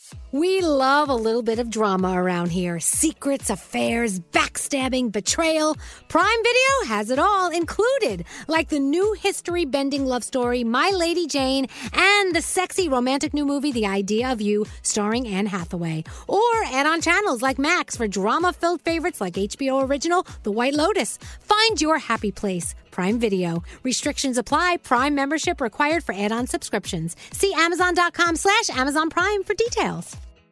We love a little bit of drama around here. Secrets, affairs, backstabbing, betrayal. Prime Video has it all included, like the new history-bending love story, My Lady Jane, and the sexy romantic new movie, The Idea of You, starring Anne Hathaway. Or add-on channels like Max for drama-filled favorites like HBO original, The White Lotus. Find your happy place. Prime Video. Restrictions apply. Prime membership required for add-on subscriptions. See Amazon.com/Amazon Prime for details.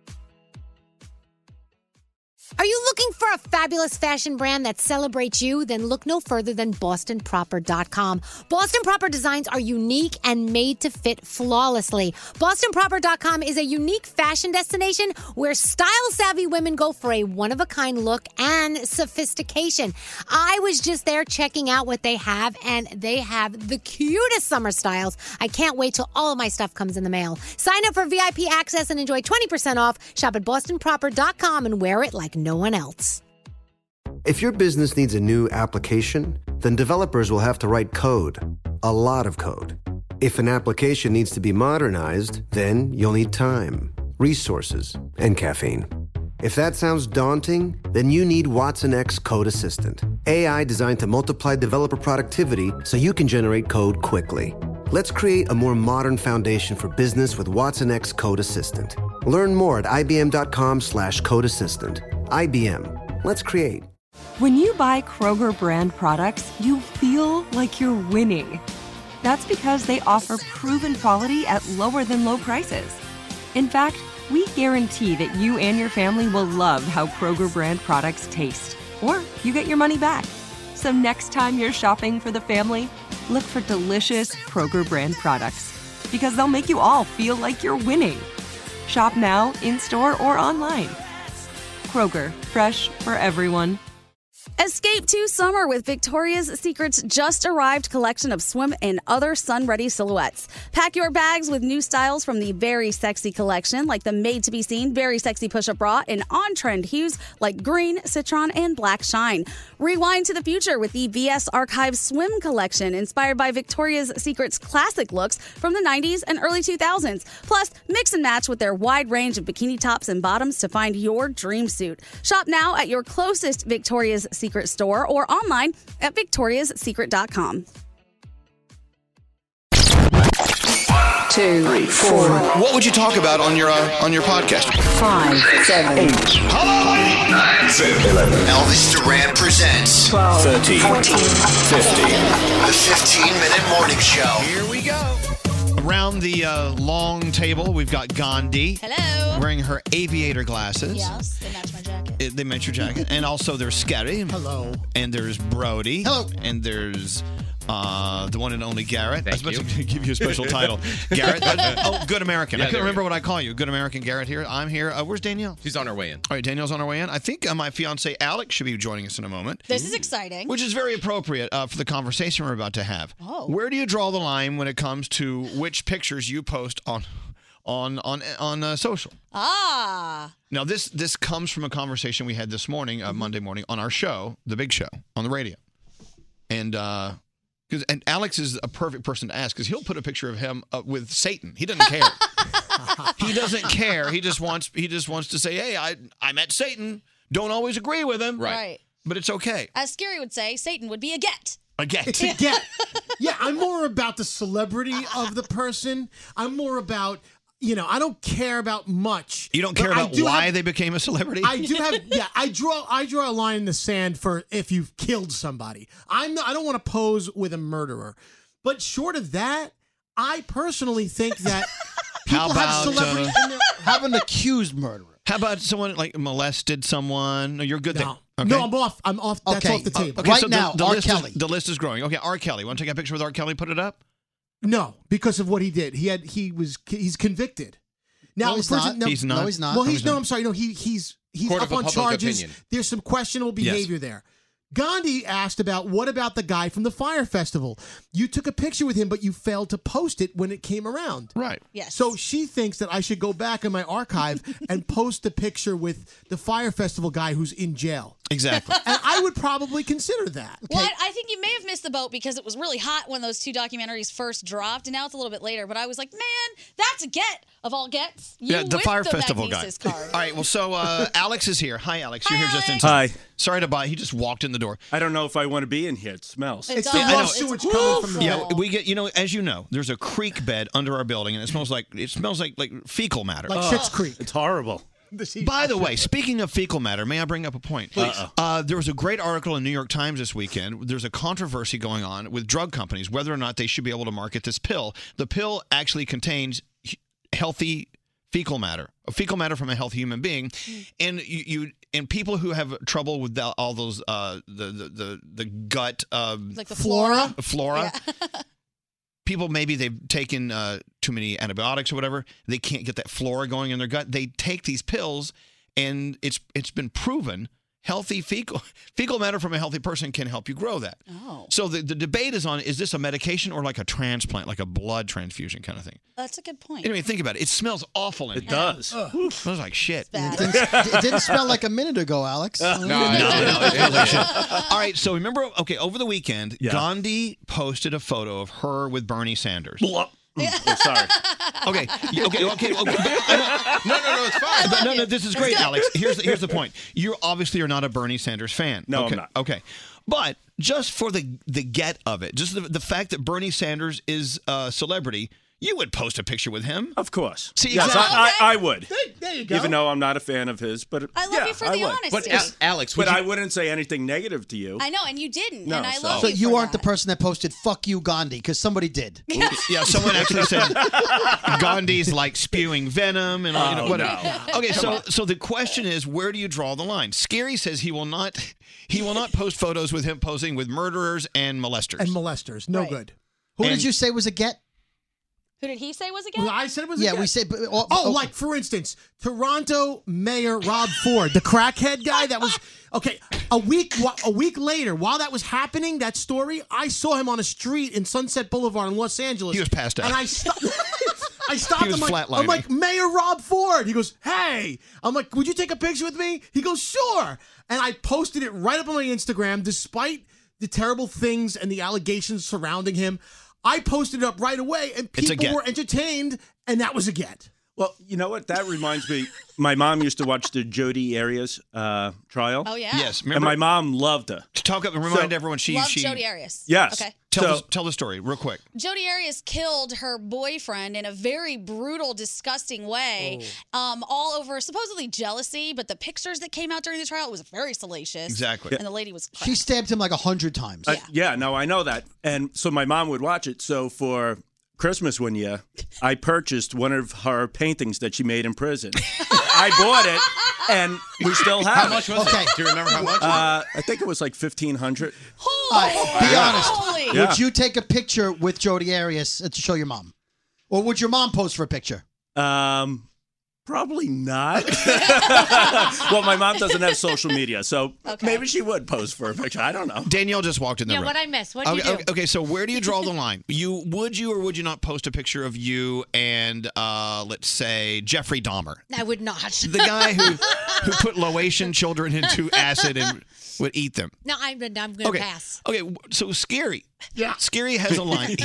Are you looking for a fabulous fashion brand that celebrates you? Then look no further than BostonProper.com. Boston Proper designs are unique and made to fit flawlessly. BostonProper.com is a unique fashion destination where style-savvy women go for a one-of-a-kind look and sophistication. I was just there checking out what they have, and they have the cutest summer styles. I can't wait till all of my stuff comes in the mail. Sign up for VIP access and enjoy 20% off. Shop at BostonProper.com and wear it like no one else. If your business needs a new application, then developers will have to write code. A lot of code. If an application needs to be modernized, then you'll need time, resources, and caffeine. If that sounds daunting, then you need Watson X Code Assistant. AI designed to multiply developer productivity so you can generate code quickly. Let's create a more modern foundation for business with Watson X Code Assistant. Learn more at ibm.com/code assistant. IBM. Let's create. When you buy Kroger brand products, you feel like you're winning. That's because they offer proven quality at lower than low prices. In fact, we guarantee that you and your family will love how Kroger brand products taste, or you get your money back. So next time you're shopping for the family, look for delicious Kroger brand products, because they'll make you all feel like you're winning. Shop now, in-store, or online. Kroger, fresh for everyone. Escape to summer with Victoria's Secret's just-arrived collection of swim and other sun-ready silhouettes. Pack your bags with new styles from the Very Sexy collection, like the made-to-be-seen Very Sexy push-up bra, and on-trend hues like green, citron, and black shine. Rewind to the future with the VS Archive Swim collection, inspired by Victoria's Secret's classic looks from the 90s and early 2000s. Plus, mix and match with their wide range of bikini tops and bottoms to find your dream suit. Shop now at your closest Victoria's Secret store or online at victoriassecret.com. 2, 3, 4. What would you talk about on your podcast? 5, 7, 8. Hello, 9, 10, 11. Elvis Duran presents 12, 13, 14, 15. The 15-minute morning show. Here we go. Around the long table, we've got Gandhi. Hello. Wearing her aviator glasses. Yes, they match my jacket. They match your jacket. And also there's Scary. Hello. And there's Brody. Hello. And there's the one and only Garrett. Thank I was about to give you a special title. Garrett. Good American. Yeah, I couldn't remember what I call you. Good American Garrett here. I'm here. Where's Danielle? She's on her way in. All right, Danielle's on her way in. I think my fiance Alex should be joining us in a moment. This is exciting. Which is very appropriate for the conversation we're about to have. Oh. Where do you draw the line when it comes to which pictures you post on social? Now this comes from a conversation we had this morning, Monday morning, on our show, The Big Show, on the radio, and Alex is a perfect person to ask because he'll put a picture of him with Satan. He doesn't care. He doesn't care. He just wants to say, hey, I met Satan. Don't always agree with him. Right. But it's okay. As Scary would say, Satan would be a get. A get. It's a get. Yeah, I'm more about the celebrity of the person. I'm more about, I don't care about much. You don't care about why they became a celebrity? I do have, I draw a line in the sand for if you've killed somebody. I don't want to pose with a murderer. But short of that, I personally think that people have celebrity in their... Have an accused murderer. How about someone like molested someone? No, you're good there. Okay. No, I'm off. That's off the table. Okay, right so now, R. Kelly. The list is growing. Okay, R. Kelly. Want to take a picture with R. Kelly? Put it up? No, because of what he did. He's convicted. Now, No, he's not. He's not. No, he's not. Well, I'm sorry. No, he's Court up of on public charges. opinion. There's some questionable behavior there. Gandhi asked what about the guy from the Fire Festival? You took a picture with him, but you failed to post it when it came around. Right. Yes. So she thinks that I should go back in my archive and post the picture with the Fire Festival guy who's in jail. Exactly. And I would probably consider that. Well, I think you may have missed the boat because it was really hot when those 2 documentaries first dropped, and now it's a little bit later. But I was like, man, that's a get of all gets. You The with Fire the Festival guy. Magnesis card. All right, well, so Alex is here. Hi, Alex. You're here just in Hi. time. Sorry to bother. He just walked in the door. I don't know if I want to be in here. It smells. It's the all- raw it's sewage coming from the Yeah, wall. we get, as you know, there's a creek bed under our building, and it smells like fecal matter. Like Schitt's Creek. It's horrible. By the way, speaking of fecal matter, may I bring up a point? Please. There was a great article in New York Times this weekend. There's a controversy going on with drug companies, whether or not they should be able to market this pill. The pill actually contains healthy fecal matter from a healthy human being, and and people who have trouble with all those the gut like the flora. flora. People, maybe they've taken too many antibiotics or whatever. They can't get that flora going in their gut. They take these pills, and it's been proven healthy fecal matter from a healthy person can help you grow that. Oh. So the debate is on, is this a medication or like a transplant, like a blood transfusion kind of thing? That's a good point. Anyway, think about it. It smells awful in It here. does. It smells like shit. Bad. It didn't smell like a minute ago, Alex. No, it smells like shit. All right, so remember, over the weekend, Gandhi posted a photo of her with Bernie Sanders. Sorry. Okay. No, it's fine. But no, this is great, Alex. Here's the point. You obviously are not a Bernie Sanders fan. No, okay. I'm not. Okay. But just for the get of it, just the fact that Bernie Sanders is a celebrity, you would post a picture with him. Of course. See, yes, exactly. I would. There you go. Even though I'm not a fan of his, but I love you for the would. honesty. But Alex, But I wouldn't say anything negative to you. I know, and you didn't, No, and I so- love So you you for aren't the that. person that posted "fuck you, Gandhi" because somebody did. Yeah, someone actually said Gandhi's like spewing venom and whatever. no. Okay, so the question is, where do you draw the line? Scary says he will not post photos with him posing with murderers and molesters. And molesters. No Right. good. Who And- did you say was a get? Who did he say was again? Well, I said it was a Yeah, get. we said. Like for instance, Toronto Mayor Rob Ford, the crackhead guy that was okay. A week later, while that was happening, that story, I saw him on a street in Sunset Boulevard in Los Angeles. He was passed out. and I stopped. I stopped He was him. flatlining. I'm like, Mayor Rob Ford. He goes, "Hey." I'm like, "Would you take a picture with me?" He goes, "Sure." And I posted it right up on my Instagram, despite the terrible things and the allegations surrounding him. I posted it up right away, and It's a people get. were entertained, and that was a get. Well, you know what? That reminds me. My mom used to watch the Jodi Arias trial. Oh yeah. Yes, And remember? my mom loved her. Remind everyone Love she Jodi Arias. Yes. Okay. tell the story real quick. Jodi Arias killed her boyfriend in a very brutal, disgusting way, all over supposedly jealousy. But the pictures that came out during the trial, it was very salacious. Exactly. And the lady was She stabbed him like 100 times. No, I know that. And so my mom would watch it. So for Christmas one year, I purchased one of her paintings that she made in prison. I bought it, and we still have How much was it? Do you remember how much? I think it was like $1,500. Be honest. Holy. Yeah. Would you take a picture with Jodi Arias to show your mom? Or would your mom pose for a picture? Probably not. Well, my mom doesn't have social media, so maybe she would pose for a picture. I don't know. Danielle just walked in the Yeah, room. what'd I miss? What'd you do? Okay, so where do you draw the line? Would you or would you not post a picture of you and let's say Jeffrey Dahmer, I would not. the guy who put Laotian children into acid and would eat them? No, I'm going to Okay. pass. Okay, so Scary. Yeah. Scary has a line.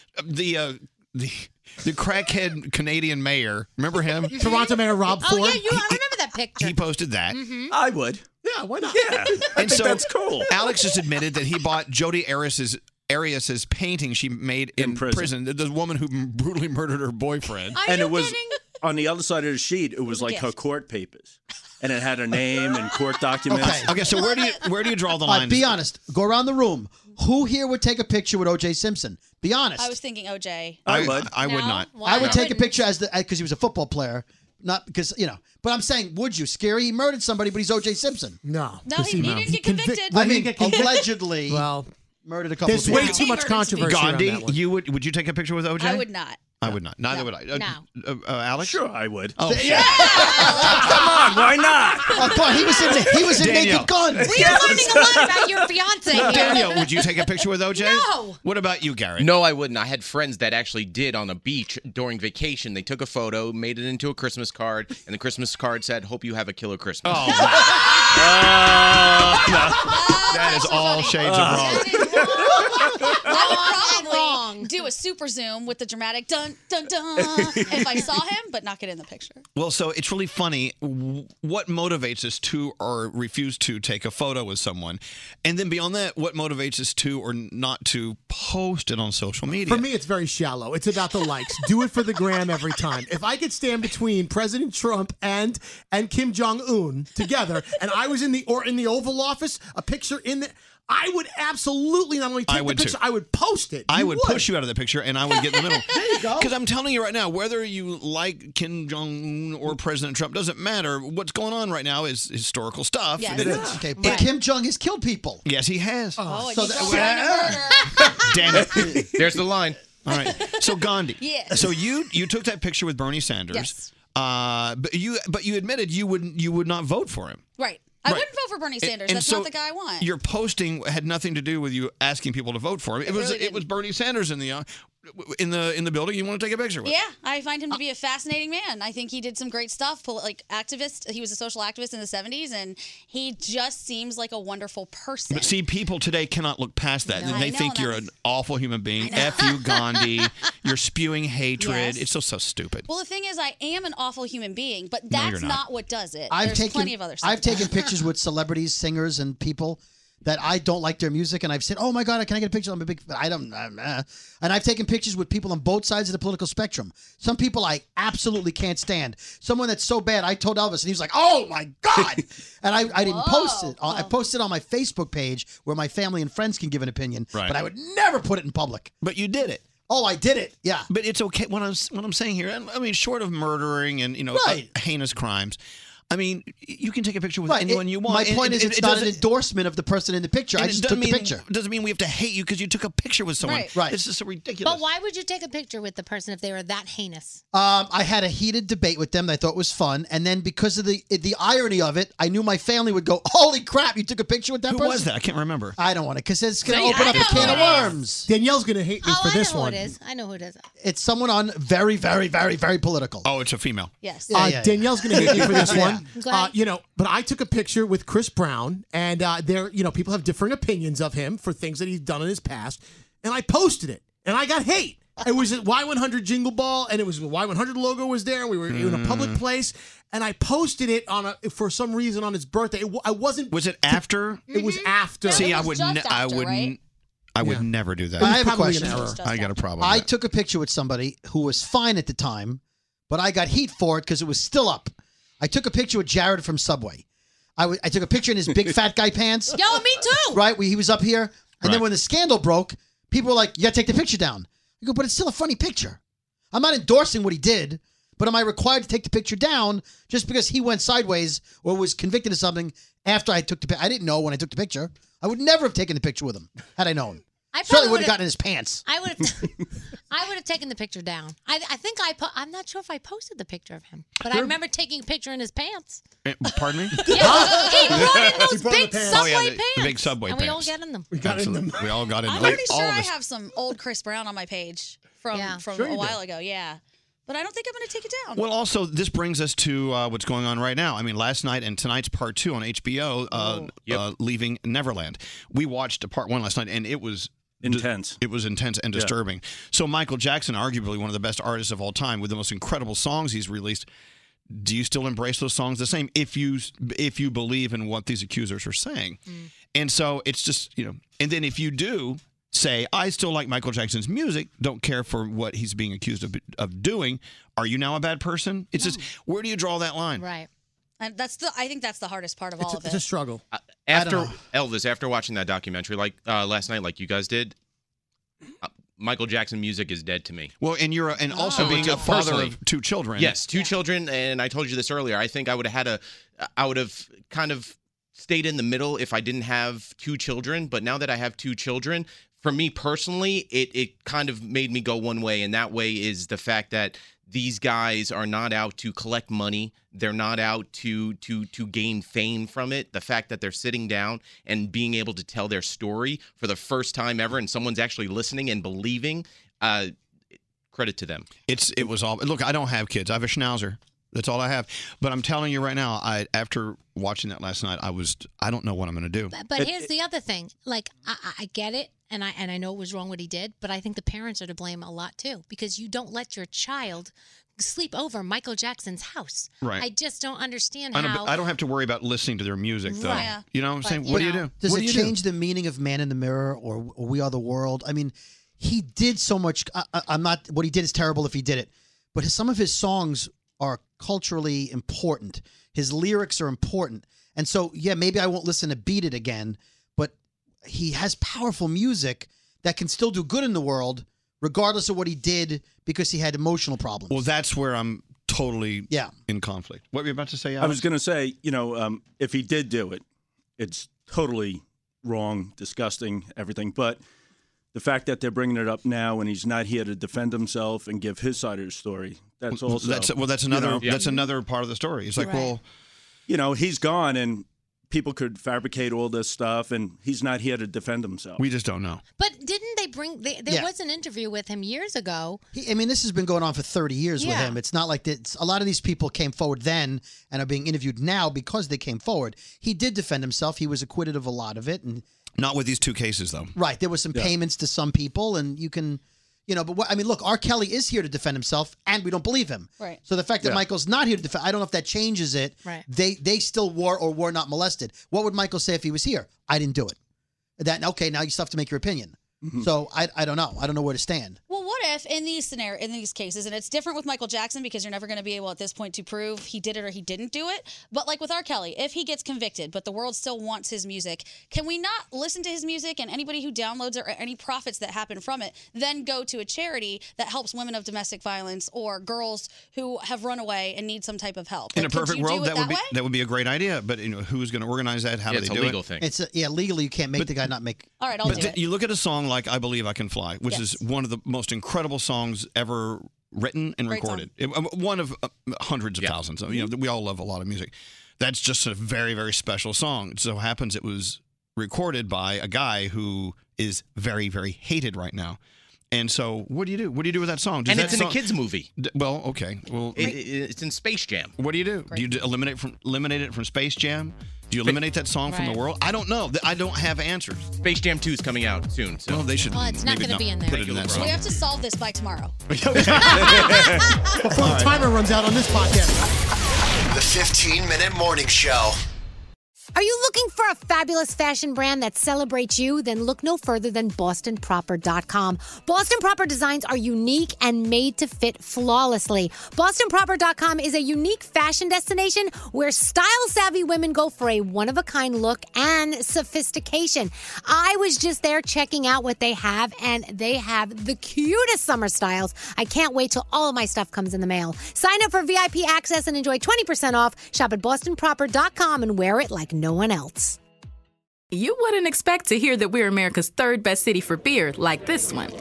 The crackhead Canadian mayor, remember him? Toronto Mayor Rob Ford. Oh, yeah, I remember that picture. He posted that. I would. Yeah, why not? Yeah, I think that's cool. Alex just admitted that he bought Jodi Arias's painting she made in prison. The woman who brutally murdered her boyfriend. Are And you it was kidding? on the other side of the sheet. It was like her gift. court papers, and it had her name and court documents. Okay, so where do you draw the All line? right, be honest. Go around the room. Who here would take a picture with O.J. Simpson? Be honest. I was thinking OJ. I would No? not. Why I would take a wouldn't? picture because he was a football player, not because But I'm saying, would you? Scary, he murdered somebody, but he's O.J. Simpson. No. No, he didn't get convicted. I mean, allegedly Well, murdered a couple there's of people. way too much controversy around Gandhi, that one. would you take a picture with OJ? I would not. I would not. Neither would I. Alex? Sure, I would. Oh, Come on, why not? Oh, come on, he was in Danielle. Naked Gun. We are learning a lot about your fiance here. Danielle, would you take a picture with OJ? No. What about you, Garrett? No, I wouldn't. I had friends that actually did on a beach during vacation. They took a photo, made it into a Christmas card, and the Christmas card said, "Hope you have a killer Christmas." Oh, That is all shades of wrong. I would probably do a super zoom with the dramatic dun dun dun if I saw him, but not get in the picture. Well, so it's really funny what motivates us to or refuse to take a photo with someone. And then beyond that, what motivates us to or not to post it on social media. For me, it's very shallow. It's about the likes. Do it for the gram every time. If I could stand between President Trump and Kim Jong-un together, and I was in the Oval Office, a picture in the... I would absolutely not only take the picture, I would post it. I would push you out of the picture, and I would get in the middle. There you go. Because I'm telling you right now, whether you like Kim Jong-un or President Trump, doesn't matter. What's going on right now is historical stuff. Yes. It is. Okay, but Kim Jong has killed people. Yes, he has. So Damn it. There's the line. All right. So Gandhi. Yes. So you took that picture with Bernie Sanders. Yes. But you admitted you would not vote for him. Right. I Right. wouldn't vote for Bernie Sanders. And That's so not the guy I want. Your posting had nothing to do with you asking people to vote for him. It was really it was Bernie Sanders in the building you want to take a picture with. Yeah, I find him to be a fascinating man. I think he did some great stuff, like activist. He was a social activist in the 70s, and he just seems like a wonderful person. But see, people today cannot look past that. No, They I know, think you're an awful human being. F you, Gandhi. You're spewing hatred. Yes. It's so stupid. Well, the thing is, I am an awful human being, but No, you're that's not. not what does it. I've There's taken plenty of other stuff. I've taken pictures with celebrities, singers, and people that I don't like their music, and I've said, "Oh my God, can I get a picture?" I'm a big, but I don't. And I've taken pictures with people on both sides of the political spectrum. Some people I absolutely can't stand. Someone that's so bad, I told Elvis, and he was like, "Oh my God!" And I didn't post it. I posted it on my Facebook page where my family and friends can give an opinion, Right. but I would never put it in public. But you did it. Oh, I did it. Yeah. But it's okay. What I'm saying here, I mean, short of murdering and Right. heinous crimes, I mean, you can take a picture with Right. anyone you want. My And point is, it's not an doesn't- endorsement of the person in the picture. I and it just doesn't took the mean- picture. Doesn't mean we have to hate you because you took a picture with someone. Right. Right. It's just so ridiculous. But why would you take a picture with the person if they were that heinous? I had a heated debate with them that I thought was fun, and then because of the irony of it, I knew my family would go, "Holy crap, you took a picture with that Who person?" was that? I can't remember. I don't want to, because it's going to See, open I up a know can who of it is. worms. Danielle's going to hate me Oh, for I this know one. who it is. I know who it is. It's someone on very, very, very, very political. Oh, it's a female. Yes. Danielle's going to hate me for this Yeah. one. Glad- But I took a picture with Chris Brown, and people have differing opinions of him for things that he's done in his past, and I posted it, and I got hate. It was at Y100 Jingle Ball, and it was the Y100 logo was there. And we were in a public place, and I posted it for some reason on his birthday. I wasn't. Was it after? It was after. See, it I was would, just I after, would, right? I would Yeah. never do that. I have a probably question. an error. I got a problem. I with that. took a picture with somebody who was fine at the time, but I got heat for it because it was still up. I took a picture with Jared from Subway. I took a picture in his big fat guy pants. Yo, me too. Right? He was up here. And then Right. when the scandal broke, people were like, "You got to take the picture down." I go, "But it's still a funny picture. I'm not endorsing what he did, but am I required to take the picture down just because he went sideways or was convicted of something after I took the picture?" I didn't know when I took the picture. I would never have taken the picture with him had I known. I Certainly probably would have gotten in his pants. I would have. I would have taken the picture down. I think I'm not sure if I posted the picture of him, but I remember taking a picture in his pants. Pardon me? Yeah, he brought in those brought big the pants. subway Oh, yeah, the pants. big Subway and we all pants. get in them. We got in them. We all got in. I'm like, pretty all sure of I us. have some old Chris Brown on my page from Sure a you while do. ago. Yeah. But I don't think I'm going to take it down. Well, also, this brings us to what's going on right now. I mean, last night and tonight's part 2 on HBO, Leaving Neverland. We watched part 1 last night, and it was Intense. It was intense and disturbing. So Michael Jackson, arguably one of the best artists of all time, with the most incredible songs he's released. Do you still embrace those songs the same if you believe in what these accusers are saying? And so it's just, and then if you do say, I still like Michael Jackson's music, don't care for what he's being accused of doing, are you now a bad person? It's just, where do you draw that line? Right. And I think that's the hardest part of all of it. It's a struggle. After Elvis, after watching that documentary like last night, like you guys did, Michael Jackson music is dead to me. Well, and also being a father Personally. of 2 children. Yes, 2 children, and I told you this earlier. I think I would have kind of stayed in the middle if I didn't have 2 children. But now that I have 2 children, for me personally, it kind of made me go one way, and that way is the fact that these guys are not out to collect money. They're not out to gain fame from it. The fact that they're sitting down and being able to tell their story for the first time ever, and someone's actually listening and believing, credit to them. It was all. Look, I don't have kids. I have a Schnauzer. That's all I have. But I'm telling you right now, after watching that last night, I don't know what I'm going to do. But here's the other thing. Like, I get it, and I know it was wrong what he did, but I think the parents are to blame a lot too, because you don't let your child sleep over Michael Jackson's house. Right. I just don't understand I how. don't have to worry about listening to their music, though. Right. You know what I'm saying? But, What do you do? Does What it do you do? change the meaning of Man in the Mirror or We Are the World? I mean, he did so much. I'm not. What he did is terrible if he did it, but some of his songs are culturally important. His lyrics are important, and so yeah, maybe I won't listen to Beat It again, but he has powerful music that can still do good in the world, regardless of what he did, because he had emotional problems. Well, that's where I'm totally in conflict. What were you about to say, Alex? I was going to say, if he did do it, it's totally wrong, disgusting, everything. But the fact that they're bringing it up now and he's not here to defend himself and give his side of the story, that's also that's another that's another part of the story. It's like, well, he's gone and people could fabricate all this stuff, and he's not here to defend himself. We just don't know. But didn't they bring? There was an interview with him years ago. This has been going on for 30 years with him. It's not like a lot of these people came forward then and are being interviewed now because they came forward. He did defend himself. He was acquitted of a lot of it, and not with these two cases, though. Right. There was some payments to some people, and you can. But look, R. Kelly is here to defend himself, and we don't believe him. Right. So the fact that Michael's not here to defend, I don't know if that changes it. Right. They still were or were not molested. What would Michael say if he was here? I didn't do it. Now you still have to make your opinion. Mm-hmm. So I don't know. I don't know where to stand. Well, what if in these cases, and it's different with Michael Jackson because you're never going to be able at this point to prove he did it or he didn't do it. But like with R. Kelly, if he gets convicted, but the world still wants his music, can we not listen to his music and anybody who downloads it or any profits that happen from it then go to a charity that helps women of domestic violence or girls who have run away and need some type of help? In a perfect world, that would be a great idea. But who's going to organize that? How do they do it? It's a legal thing. It's legally you can't make the guy not make. All right, I'll do it. You look at a song like "I Believe I Can Fly," which is one of the most incredible songs ever written and recorded. One of hundreds of thousands. We all love a lot of music. That's just a very, very special song. It so happens it was recorded by a guy who is very, very hated right now. And so, what do you do? What do you do with that song? It's in a kids' movie. Well, okay. Well, it's in Space Jam. What do you do? Do you eliminate it from Space Jam? Do you eliminate that song from the world? I don't know. I don't have answers. Space Jam 2 is coming out soon. So. Well, they should. Well, it's not going to be in there. Put it in that song. We have to solve this by tomorrow. Before the timer runs out on this podcast. The 15-minute morning show. Are you looking for a fabulous fashion brand that celebrates you? Then look no further than BostonProper.com. Boston Proper designs are unique and made to fit flawlessly. BostonProper.com is a unique fashion destination where style-savvy women go for a one-of-a-kind look and sophistication. I was just there checking out what they have, and they have the cutest summer styles. I can't wait till all of my stuff comes in the mail. Sign up for VIP access and enjoy 20% off. Shop at BostonProper.com and wear it like no one else. You wouldn't expect to hear that we're America's third best city for beer like this one.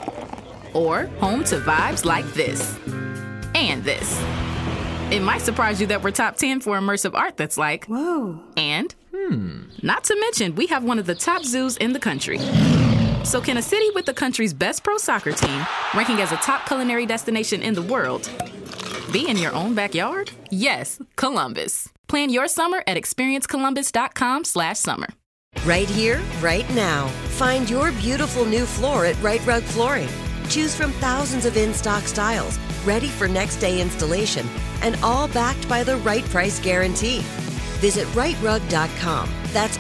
Or home to vibes like this. And this. It might surprise you that we're top 10 for immersive art that's like, whoa. And, not to mention, we have one of the top zoos in the country. So can a city with the country's best pro soccer team, ranking as a top culinary destination in the world, be in your own backyard? Yes, Columbus. Plan your summer at experiencecolumbus.com/summer. Right here, right now. Find your beautiful new floor at Right Rug Flooring. Choose from thousands of in-stock styles, ready for next day installation, and all backed by the right price guarantee. Visit rightrug.com. That's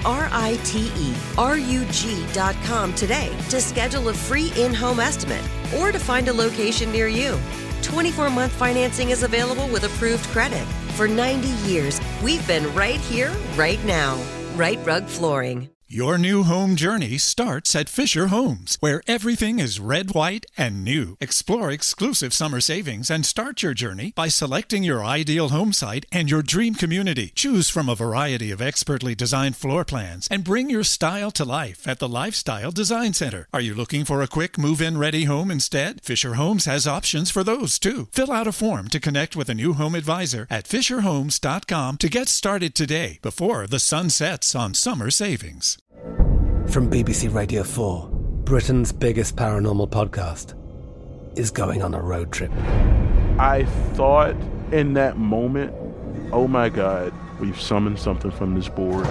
RITERUG.com today to schedule a free in-home estimate or to find a location near you. 24-month financing is available with approved credit. For 90 years, we've been right here, right now. Right Rug Flooring. Your new home journey starts at Fisher Homes, where everything is red, white, and new. Explore exclusive summer savings and start your journey by selecting your ideal home site and your dream community. Choose from a variety of expertly designed floor plans and bring your style to life at the Lifestyle Design Center. Are you looking for a quick move-in ready home instead? Fisher Homes has options for those too. Fill out a form to connect with a new home advisor at FisherHomes.com to get started today before the sun sets on summer savings. From BBC Radio 4, Britain's biggest paranormal podcast is going on a road trip. I thought in that moment, oh my God, we've summoned something from this board.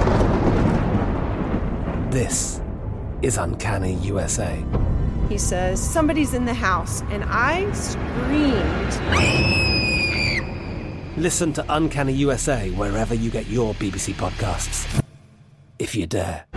This is Uncanny USA. He says, somebody's in the house, and I screamed. Listen to Uncanny USA wherever you get your BBC podcasts, if you dare.